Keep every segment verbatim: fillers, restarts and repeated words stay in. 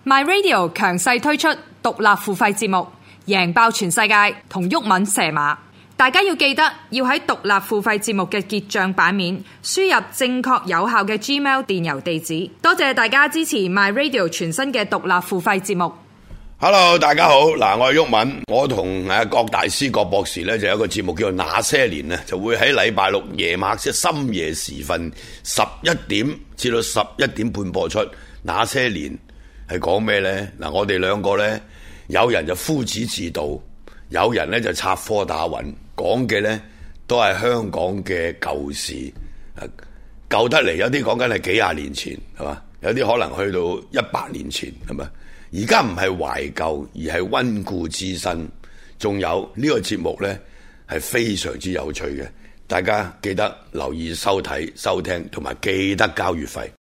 My Radio 強勢推出獨立付費節目，贏爆全世界同毓民蛇馬。大家要記得要喺獨立付費節目嘅結帳版面輸入正確有效嘅 Gmail 電郵地址。多謝大家支持 My Radio 全新嘅獨立付費節目。 Hello， 大家好，嗱，我係毓民，我同誒郭大師、郭博士咧就有一個節目叫做《那些年》啊，就會喺禮拜六夜晚即係深夜時分十一點至到十一點半播出。《那些年》係講咩咧？嗱，我哋兩個咧，有人就夫子自道，有人咧就插科打諢，講嘅咧都係香港嘅舊事，舊得嚟有啲講緊係幾廿年前，係嘛？有啲可能去到一百年前，係咪？而家唔係懷舊，而係溫故知新。仲有呢個節目呢係非常之有趣嘅，大家記得留意收睇、收聽，同埋記得交月費。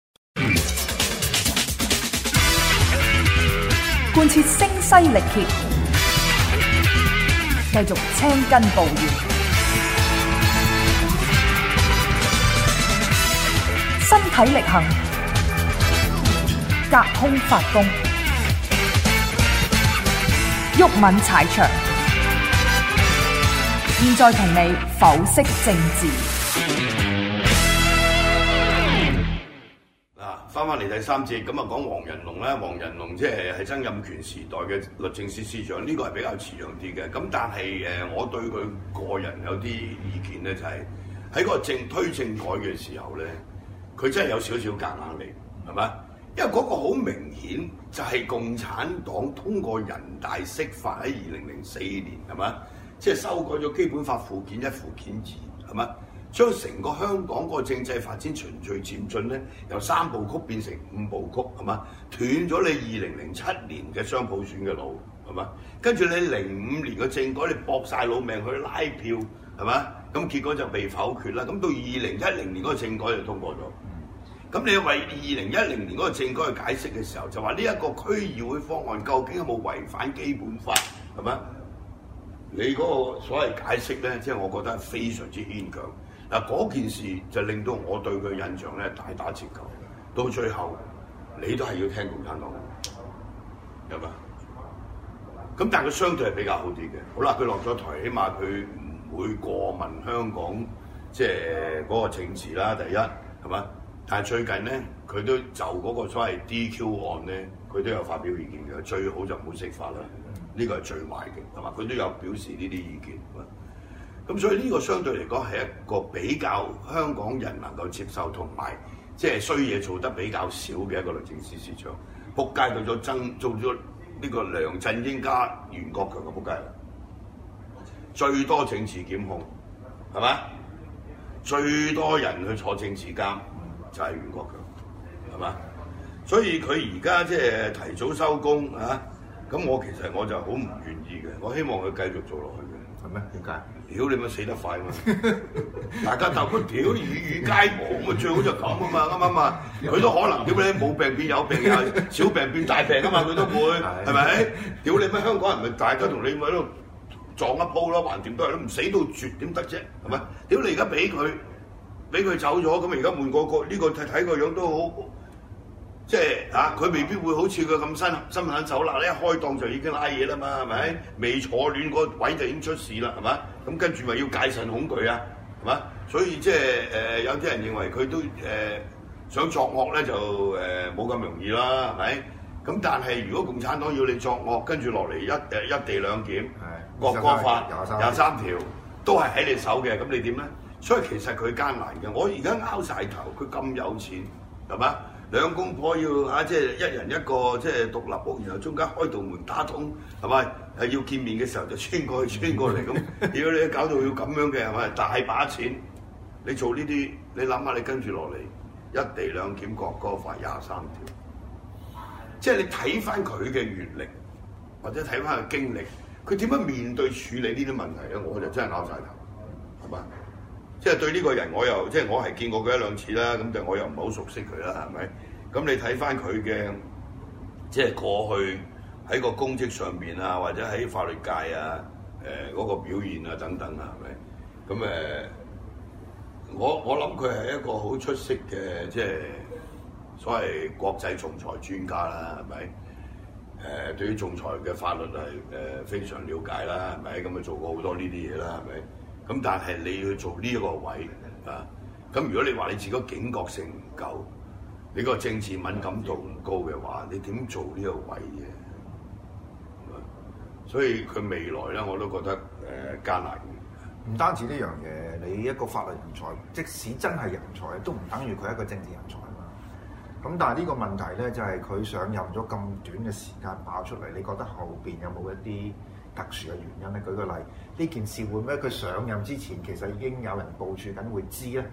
貫徹聲嘶力竭，繼續青筋暴現，身體力行，隔空發功。毓民踩場，現在同你剖析政治。 嗱，翻返嚟第三節，咁啊講黃仁龍咧，黃仁龍即係係曾蔭權時代嘅律政司司長，呢、這個係比較似樣啲嘅。咁但係誒，我對佢個人有啲意見咧，就係、是、喺個政推政改嘅時候咧，佢真係有少少夾硬嚟，係咪？因為嗰個好明顯就係共產黨通過人大釋法喺二零零四年，係嘛？即係修改咗基本法附件一、附件二，係嘛？將成個香港個政制發展循序漸進咧，由三部曲變成五部曲，係嘛？斷咗你二零零七年嘅雙普選嘅路，係嘛？跟住你零五年嘅政改，你搏晒老命去拉票，係嘛？咁結果就被否決啦。咁到二零一零年嗰個政改就通過咗。咁你為二零一零年嗰個政改去解釋嘅時候，就話呢一個區議會方案究竟有冇違反基本法，係咪？你嗰個所謂解釋咧，即係我覺得係非常之牽強。嗱，嗰件事就令到我對佢印象咧大打折扣。到最後，你都係要聽共產黨，係咪？咁但係佢相對係比較好啲嘅。好啦，佢落咗台，起碼佢唔會過問香港即係嗰個政治啦。第一係嘛？但係最近咧，佢都就嗰個所謂 D Q 案咧，佢都有發表意見嘅。最好就唔好釋法啦，呢個係最壞嘅，係嘛？佢都有表示呢啲意見。咁所以呢個相對嚟講係一個比較香港人能夠接受，同埋即係衰嘢做得比較少嘅一個律政司司長。仆街到咗曾做咗呢個梁振英加袁國強嘅仆街啦，最多政治檢控係嘛？最多人去坐政治監。就係袁國強，係嘛？所以佢而家即係提早收工啊！咁我其實我就好唔願意嘅，我希望佢繼續做落去嘅。係咩？點解？屌你咪死得快嘛！大家鬥佢屌與與皆亡咁啊，最好就咁啊嘛，啱唔啱啊？佢都可能屌你冇病變有病，有小病變大病啊嘛，佢都會係咪？屌你乜香港人咪大家同你喺度撞一鋪咯，橫掂都係都唔死到絕點得啫？係咪？屌你而家俾佢。俾佢走咗，咁而家換個個呢個睇睇個樣都好，即係嚇佢未必會好似佢咁新新狠手辣咧，一開檔就已經拉嘢啦嘛，係咪？未坐暖個位就已經出事啦，係嘛？咁跟住咪要戒慎恐懼啊，係嘛？所以即係誒有啲人認為佢都誒、呃、想作惡咧，就誒冇咁容易啦，係咪？咁但係如果共產黨要你作惡，跟住落嚟一誒一地兩檢、國歌法、廿三條都係喺你手嘅，咁你點咧？所以其實佢艱難嘅，我而家拗晒頭，佢咁有錢，係嘛？兩公婆要嚇，即係一人一個即係獨立屋，然後中間開道門打通，係咪？係要見面嘅時候就穿過去穿過嚟咁。如果你搞到要咁樣嘅係咪？大把錢，你做呢啲，你諗下你跟住落嚟一地兩檢國歌法廿三條，即係你睇翻佢嘅閲歷，或者睇翻佢經歷，佢點樣面對處理呢啲問題咧？我就真係拗晒頭，係嘛？即係對呢個人，我又即係我係見過佢一兩次啦，咁但係我又唔係好熟悉佢啦，係咪？咁你睇翻佢嘅即係過去喺個公職上面啊，或者喺法律界啊，誒、呃、嗰、那個表現啊等等啊，係咪？咁誒、呃，我我諗佢係一個好出色嘅即係所謂國際仲裁專家啦，係咪？誒、呃、對於仲裁嘅法律係誒、呃、非常了解啦，係咪？咁啊做過好多呢啲嘢啦，係咪？咁但係你要做呢一個位啊，咁如果你話你自己警覺性唔夠，你個政治敏感度唔高嘅話，你點做呢個位嘅？所以佢未來咧，我都覺得誒、呃、艱難。 唔單止呢樣嘢，你一個法律人才，即使真係人才，都唔等於佢係一個政治人才嘛。咁但係呢個問題咧，就係、是、佢上任咗咁短嘅時間爆出嚟，你覺得後邊有冇一啲特殊嘅原因咧？舉個例，呢件事會唔會佢上任之前其實已經有人部署緊會知咧？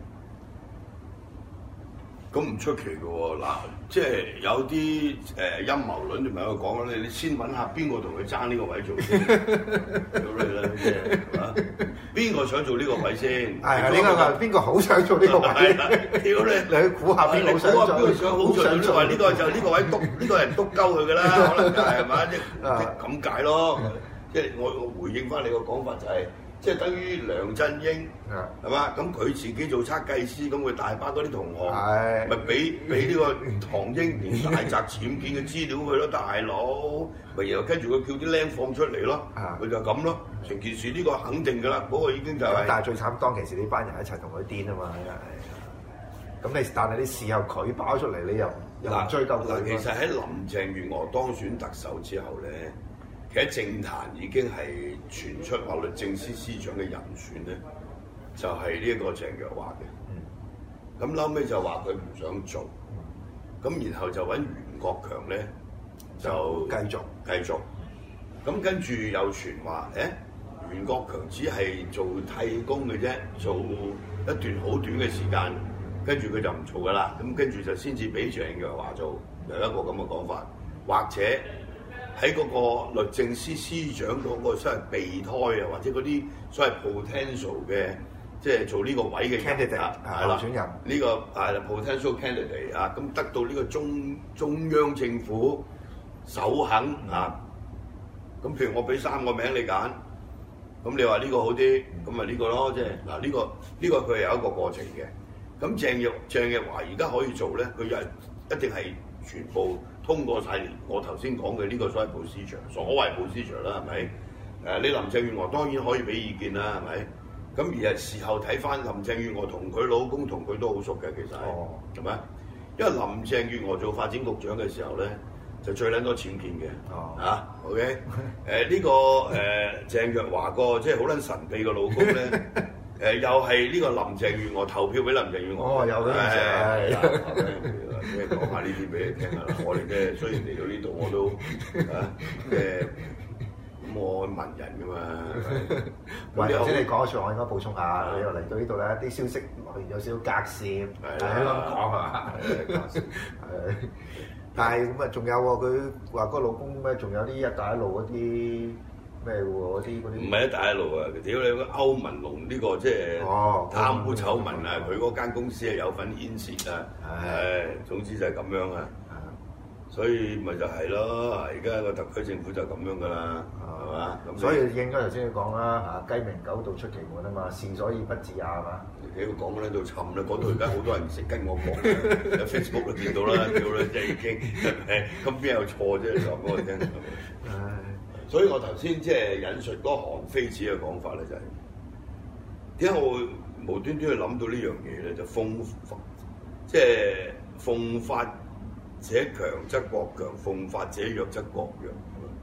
咁唔出奇嘅喎，嗱，即係有啲誒陰謀論，就咪喺度講咧，你先揾下邊個同佢爭呢個位做先，屌你啦，即係嚇，邊個想做呢個位先？ 係係呢個係邊個好想做呢個位？ 屌你， 你去估下邊個好想做？ 邊個想好想做？呢個就呢個位督，呢個人督鳩佢㗎啦，可能就係係嘛，即係咁解咯。即係我我回應翻你個講法就係。即係等於梁振英係嘛？咁佢自己做測計師，咁佢大把嗰啲同學，咪俾俾呢個唐英年大宅僭建嘅資料佢咯，大佬，咪然後跟住佢叫啲僆放出嚟咯，佢就咁咯。成件事呢個肯定㗎啦，嗰個已經就係。 但係最慘當其時呢班人一齊同佢癲啊嘛，咁你但係你事後佢爆出嚟，你又又唔追究佢。 其實喺林鄭月娥當選特首之後咧。其實政壇已經係傳出話律政司司長嘅人選咧，就係呢一個鄭若驊嘅。咁後尾就話佢唔想做，咁然後就揾袁國強咧就繼續繼續。咁跟住又傳話，誒袁國強只係做替工嘅啫，做一段好短嘅時間，跟住佢就唔做噶啦。咁跟住就先至俾鄭若驊做，有一個咁嘅講法，或者。喺嗰個律政司司長嗰個所謂備胎啊，或者嗰啲所謂 potential 嘅，即係做呢個位嘅 candidate 係啦，選人呢個係啦 potential candidate 啊，咁得到呢個中中央政府首肯啊，咁譬如我俾三個名你揀，咁你話呢個好啲，咁咪呢個咯，即係嗱呢個呢個佢係有一個過程嘅。咁鄭若鄭若驊而家可以做咧，佢又係一定係全部。通過晒我頭先講嘅呢個所謂 procedure，所謂 procedure 啦，係咪？誒，你林鄭月娥當然可以俾意見啦，係咪？咁而係事後睇翻林鄭月娥同佢老公同佢都好熟嘅，其實係，係咪、哦？因為林鄭月娥做發展局長嘅時候咧，就最撚多僭建嘅， 哦、 啊 ，OK？誒呢、呃這個誒、呃、鄭若驊個即係好撚神秘嘅老公咧，誒、呃、又係呢個林鄭月娥投票俾林鄭月娥， 哦，有嘅， 係。即係講下呢啲俾你聽下啦，我哋嘅雖然嚟到呢度我都啊誒咁我文人噶嘛， 咁頭先你講嘅説話我應該補充下，你又嚟到呢度咧，啲消息有少少隔線，係咁講啊，係，但係咁啊，仲有喎，佢話個老公咩？仲有啲一帶一路嗰啲。咩喎？嗰啲嗰啲唔係一帶一路啊！屌你個歐文龍呢個即係貪污醜聞啊！佢嗰間公司係有份牽涉啊！誒，總之就係咁樣啊！所以咪就係咯，而家個特區政府就咁樣噶啦，係嘛？咁所以應該頭先你講啦嚇，雞鳴狗盜出奇門啊嘛，是所以不至啊嘛。 屌講緊喺度沉啦，講到而家好多人唔識跟我講喺 Facebook 都見到啦，屌啦，即係已經誒，咁邊有錯啫？你講俾我聽。所以我頭先即係引述嗰個韓非子嘅講法咧，就係點解我會無端端去諗到呢樣嘢咧？就奉即係奉法者強則國強，奉法者弱則國弱。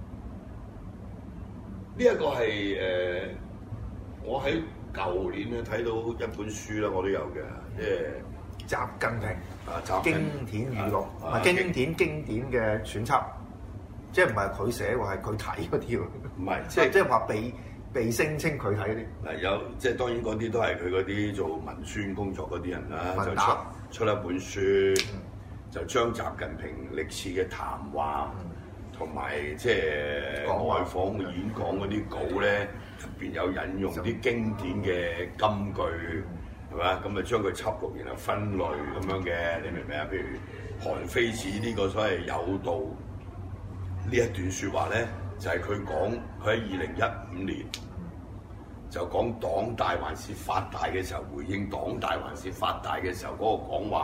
呢、這、一個係誒、呃，我喺舊年咧睇到一本書啦，我都有嘅，即係習近平啊，習經典語錄，唔係經典經典嘅選輯。即係唔係佢寫喎，係佢睇嗰啲喎。唔係，即係即係話被被聲稱佢睇嗰啲。嗱有即係當然嗰啲都係佢嗰啲做文宣工作嗰啲人啦，就出出一本書，嗯、就將習近平歷次嘅談話同埋、嗯、即係外訪演講嗰啲稿咧，入邊有引用啲經典嘅金句，係嘛、嗯？咁啊將佢輯錄然後分類咁樣嘅，你明唔明啊？譬如韓非子呢個所謂有道。呢一段説話咧，就係佢講，佢喺二零一五年就講黨大還是法大嘅時候，回應黨大還是法大嘅時候嗰個講話，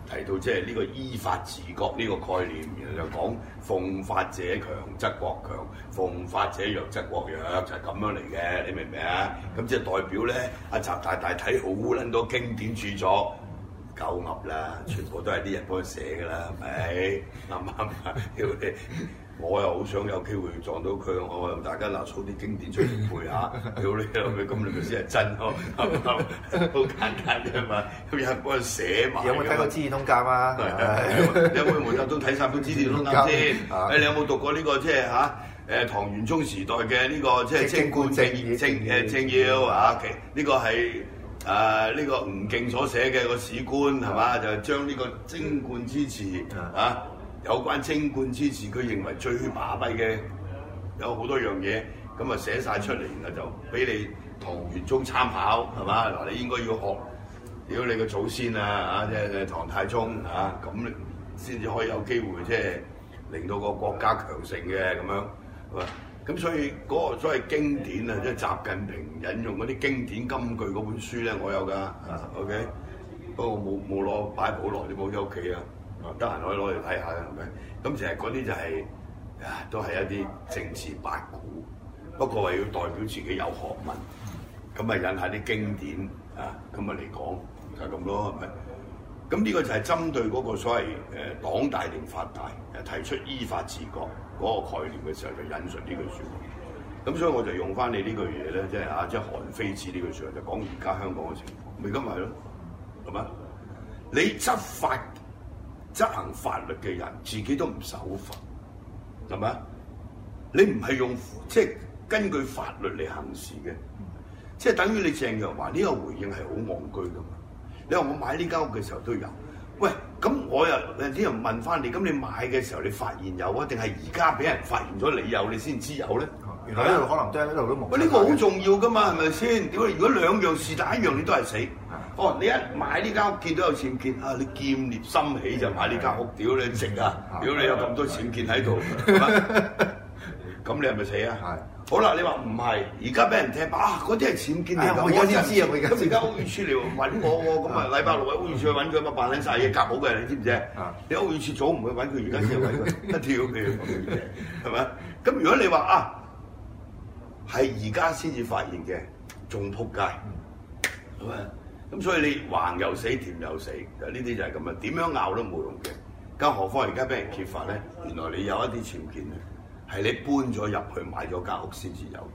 提到即係呢個依法治國呢個概念，然後就講奉法者強則國強，奉法者弱則國弱，就係、是、咁樣嚟嘅，你明唔明啊？咁即係代表咧，阿習大大睇好撚多經典著作。夠噏啦，全部都係啲人幫佢寫㗎啦，係咪？啱唔啱啊？屌你！我又好想有機會撞到佢，我同大家拿出啲經典出嚟背下，屌你老味，咁你咪先係真咯，啱唔啱？好簡單啫嘛，咁有人幫佢寫埋。 有冇睇過《資治通鑑》啊？ 有冇門口都睇晒本《資治通鑑》先？誒，你有冇讀過呢個即係嚇？誒，唐玄宗時代嘅呢個即係貞觀正義正誒正要啊？呢個係。誒呢、啊這個吳敬所寫嘅個史官係嘛，就將呢個貞觀之詞啊，有關貞觀之詞，佢認為最巴閉嘅有好多樣嘢，咁啊寫晒出嚟，然後就俾你唐玄宗參考係嘛？嗱，你應該要學，如果你個祖先啊啊，即係唐太宗啊，咁先至可以有機會即係令到個國家強盛嘅咁樣，係嘛？咁所以嗰個所謂經典啊，即係習近平引用嗰啲經典金句嗰本書咧，我有㗎，啊 OK， 不過冇冇攞擺好耐，你冇喺屋企啊，得閒可以攞嚟睇下嘅，係咪？咁其實嗰啲就係、是，啊，都係一啲政治八股，不過係要代表自己有學問，咁啊引下啲經典啊，咁啊嚟講就係、是、咁咯，係咪？咁呢個就係針對嗰個所謂誒黨大定法大，誒提出依法治國嗰個概念嘅時候，就引述呢句説話。咁所以我就用翻你呢句嘢咧，即係啊，即係韓非子呢句説話，就講而家香港嘅情況。咪咁咪係咯，係嘛？你執法執行法律嘅人自己都唔守法，係咪？你唔係用即係根據法律嚟行事嘅，即係等於你鄭若驊呢個回應係好戇居㗎嘛？你話我買呢間屋嘅時候都有，喂，咁我又有啲人問翻你，咁你買嘅時候你發現有啊，定係而家俾人發現咗你有，你先知有咧？ 原來呢度可能都係呢度都冇。 喂，呢個好重要噶嘛，係咪先？屌你，如果兩樣是但一樣，你都係死。哦，你一買呢間屋見到有僭建啊，你見獵心起就買呢間屋，屌你值啊！屌你有咁多僭建喺度，咁你係咪死啊？係。好啦，你話唔係，而家俾人踢啊！嗰啲係僭建嚟㗎， 我而家先知啊！我而家咁而家屋宇署嚟揾我喎，咁啊禮拜六喺屋宇署去揾佢，咪辦緊晒嘢夾好嘅，你知唔知啊？你屋宇署早唔去揾佢，而家先去揾佢，一跳佢係咪？咁如果你話啊，係而家先至發現嘅，仲撲街，係咪？咁所以你橫又死，掂又死，呢啲就係咁啊！點樣拗都冇用嘅，更何況而家俾人揭發咧，原來你有一啲僭建咧。係你搬咗入去買咗間屋先至有，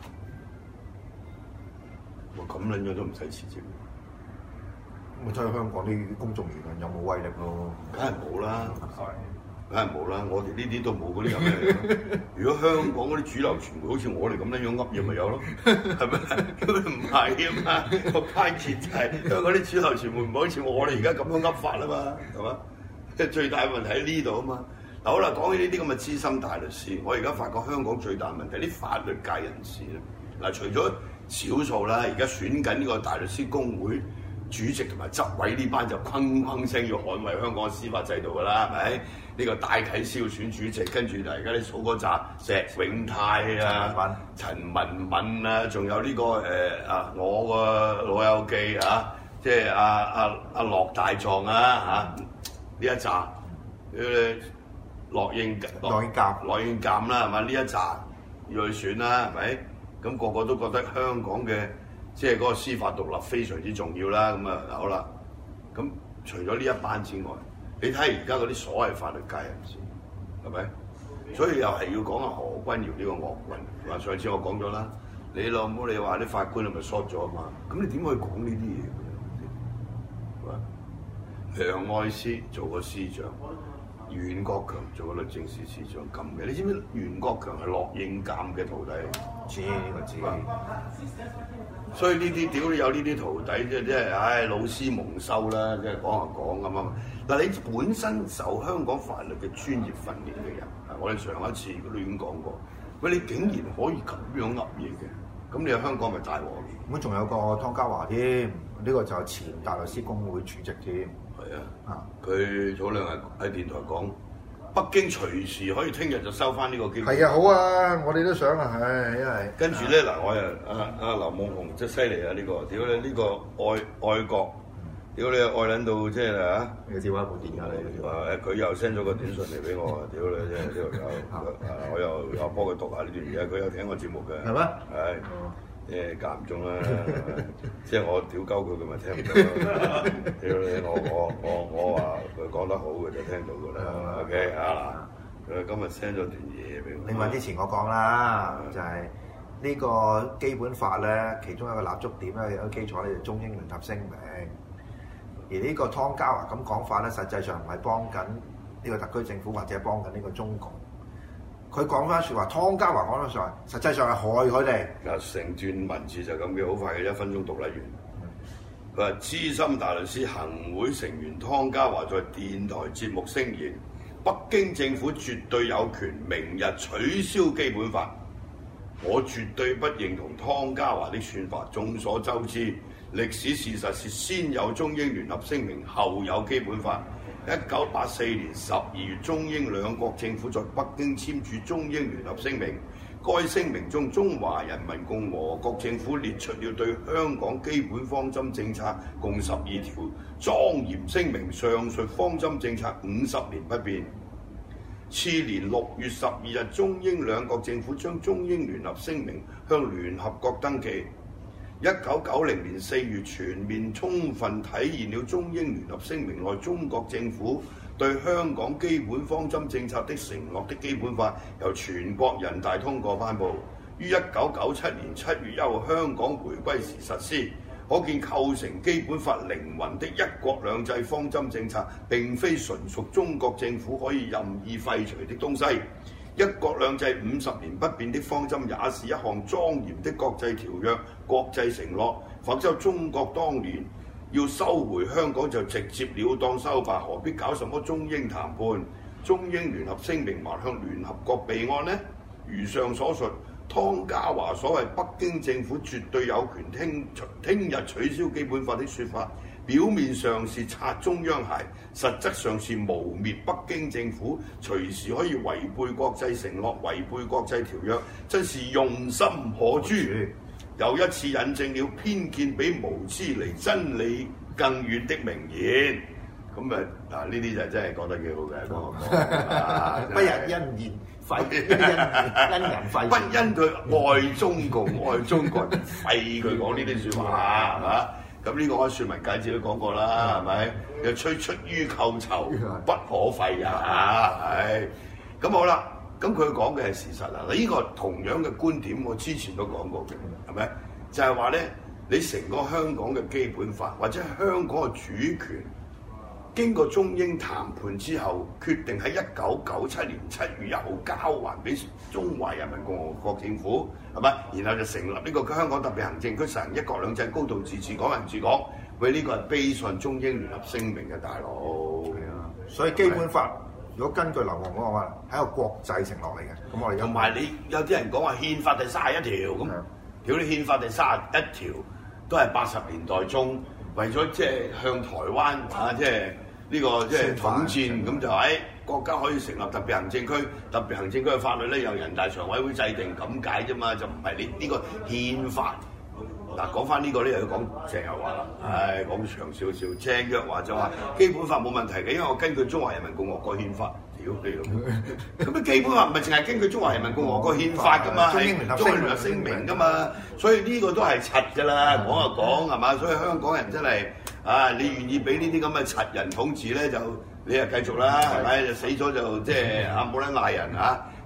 哇咁撚樣都唔使辭職。 咁睇下香港啲公眾輿論有冇威力咯？ 梗係冇啦，梗係冇啦。我哋呢啲都冇嗰啲咁嘅。如果香港嗰啲主流傳媒好似我哋咁樣樣噏嘢，咪有咯，係咪？咁唔係啊嘛，個關鍵就係香港啲主流傳媒唔好似我哋而家咁樣噏法啊嘛，係嘛？即係最大問題喺呢度啊嘛。嗱好啦，講起呢啲咁嘅資深大律師，我而家發覺香港最大問題啲法律界人士咧，嗱除咗少數啦，而家選緊呢個大律師公會主席同埋執委呢班就錗錗聲要捍衞香港嘅司法制度㗎啦，係咪？呢、呢個戴啟思要選主席，跟住就而家啲數嗰紮石永泰啊、陳文敏啊，仲有呢、呢個誒啊、呃、我個老友記啊，即係阿阿阿樂大狀啊嚇，呢一紮誒。呃樂應樂應鑑， 樂應鑑啦，係嘛？呢一紮要去選啦，係咪？咁、那個個都覺得香港嘅即係嗰個司法獨立非常之重要啦。咁啊，好啦，咁除咗呢一班之外，你睇而家嗰啲所謂法律界人士，係咪？所以又係要講下何君堯呢個惡棍。話上次我講咗啦，你老母你話啲法官係咪 short 咗啊嘛？咁你點可以講呢啲嘢？係嘛？梁愛詩做個司長。袁國強做個律政司司長咁嘅，你知唔知袁國強係樂應鑑嘅徒弟？ 知呢個知。 所以呢啲屌有呢啲徒弟即係即係，唉老師蒙羞啦，即係講下講咁啊！嗱，你本身受香港法律嘅專業訓練嘅人，我哋上一次都已經講過，喂你竟然可以咁樣噏嘢嘅，咁你喺香港咪大鑊？ 咁仲有個湯家驊添，呢、呢個就係前大律師公會主席添。 係啊，佢早兩日喺電台講，北京隨時可以聽日就收翻呢個機會。 係啊，好啊，我哋都想啊，唉，因為跟住咧嗱，我又阿阿劉夢熊真係犀利啊！呢、呢個屌你呢個愛愛國， 屌你愛撚到即係啊！ 你個電話冇電㗎你。 誒佢又 send 咗個短信嚟俾我，屌你真係呢條友，誒我又又幫佢讀下呢段嘢，佢有聽我節目嘅。 係咩？ 係。誒間唔中啦，即係我屌鳩佢，佢咪聽唔到咯。屌你，我我我我話佢講得好，佢就聽到㗎啦。OK 啊，佢今日 send 咗段嘢俾我。 另外之前我講啦，就係呢個基本法咧，其中一個立足點咧，有個基礎咧就中英聯合聲明。而呢個湯家驊咁講法咧，實際上唔係幫緊呢個特區政府或者幫緊呢個中共。佢講翻説話，湯家驊講翻説話，實際上係害佢哋。 嗱，成段文字就咁嘅，好快嘅，一分鐘讀得完。佢話、嗯、資深大律師行會成員湯家驊在電台節目聲言，北京政府絕對有權明日取消基本法。我絕對不認同湯家驊的說法。眾所周知，歷史事實是先有中英聯合聲明，後有基本法。一九八四年十二月，中英兩國政府在北京簽署中英聯合聲明。該聲明中，中華人民共和國政府列出了對香港基本方針政策共十二條，莊嚴聲明上述方針政策五十年不變。次年六月十二日，中英兩國政府將中英聯合聲明向聯合國登記。一九九零年四月，全面充分體現了中英聯合聲明內中國政府對香港基本方針政策的承諾的基本法，由全國人大通過頒布，於一九九七年七月一號香港回歸時實施。可見構成基本法靈魂的一國兩制方針政策，並非純屬中國政府可以任意廢除的東西。一國兩制五十年不變的方針，也是一項莊嚴的國際條約、國際承諾。否則中國當年要收回香港就直接了當收吧，何必搞什麼中英談判？中英聯合聲明還向聯合國備案呢？如上所述，湯家驊所謂北京政府絕對有權聽聽日取消基本法的說法，表面上是擦中央鞋，實質上是污蔑北京政府隨時可以違背國際承諾、違背國際條約，真是用心可誅。又一次印證了偏見比無知離真理更遠的名言。咁啊，嗱呢啲就真係講得幾好嘅，講講不日因言廢，因因人廢。 不因佢愛中共、愛中國人廢佢講呢啲説話，係嘛？咁呢個我説文解字都講過啦，係咪？又吹出於寇仇，不可廢啊！係咁好啦。咁佢講嘅係事實啦。呢個同樣嘅觀點，我之前都講過嘅，係咪？就係話咧，你成個香港嘅基本法或者香港嘅主權，經過中英談判之後，決定喺一九九七年七月一號交還俾中華人民共和國政府，係咪？然後就成立呢個香港特別行政區，實行一國兩制、高度自治、港人治港。喂，呢個係基於中英聯合聲明嘅大佬。係啊， 所以基本法如果根據劉皇嗰個話，係一個國際承諾嚟嘅。咁我哋同埋你有啲人講話憲法第三十一條咁，屌你憲法第三十一條都係八十年代中為咗即係向台灣啊，即係呢個即係統戰，咁就喺國家可以成立特別行政區，特別行政區嘅法律咧由人大常委會制定咁解啫嘛，就唔係你呢個憲法。嗱，講翻呢個咧又要講鄭若驊啦，唉，講長少少。鄭若驊就話基本法冇問題嘅，因為我根據中華人民共和國憲法。屌你老母！咁啊基本法唔係淨係根據中華人民共和國憲法噶嘛，係中英聯合聲明噶嘛，所以呢個都係柒噶啦，講就講係嘛，所以香港人真係啊，你願意俾呢啲咁嘅柒人統治咧，就你啊繼續啦，係咪？就死咗就即係啊冇得嗌人嚇。